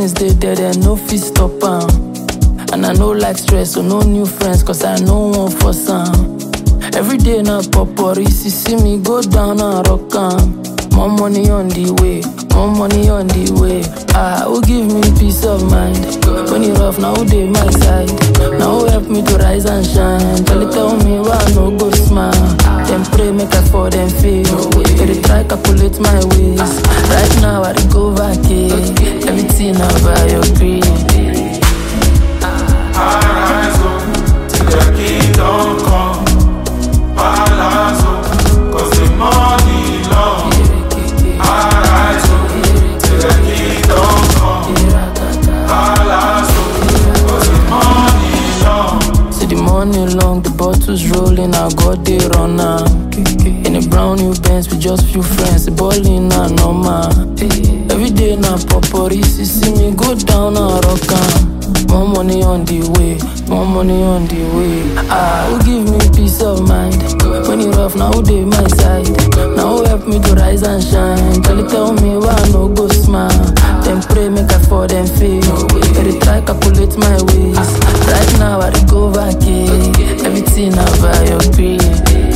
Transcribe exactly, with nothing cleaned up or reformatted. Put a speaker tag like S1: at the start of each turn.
S1: blessings they dead and no fit stop am. And I no like stress, so no new friends, cause I no one for some. Every day na popori, see see me go down and rock am. More money on the way, more money on the way. Ah, who give me peace of mind? When it rough, now who dey my side? Now who help me to rise and shine? Tell it, tell me why I no go smile. Them pray make I fall, them fail. They try calculate my ways. Right now I dey go vacate. Everything about your greed.
S2: I rise up till the kingdom come. Palace up, cause the money long. I rise up till the kingdom come. Palace up, cause the money long.
S1: See the money long, the bottles rolling, I got the runner. In a brown new Benz with just few friends, the ballin' na normal. Every day na popori, see see me go down and rock am. More money on the way, more money on the way. Ah, who give me peace of mind? When it rough, now who dey my side? Now who help me to rise and shine? Tell it, tell me why I no go smile. Them pray make I fall, them fail. They try calculate my ways. Right now I dey go vacate. Everything about your greed.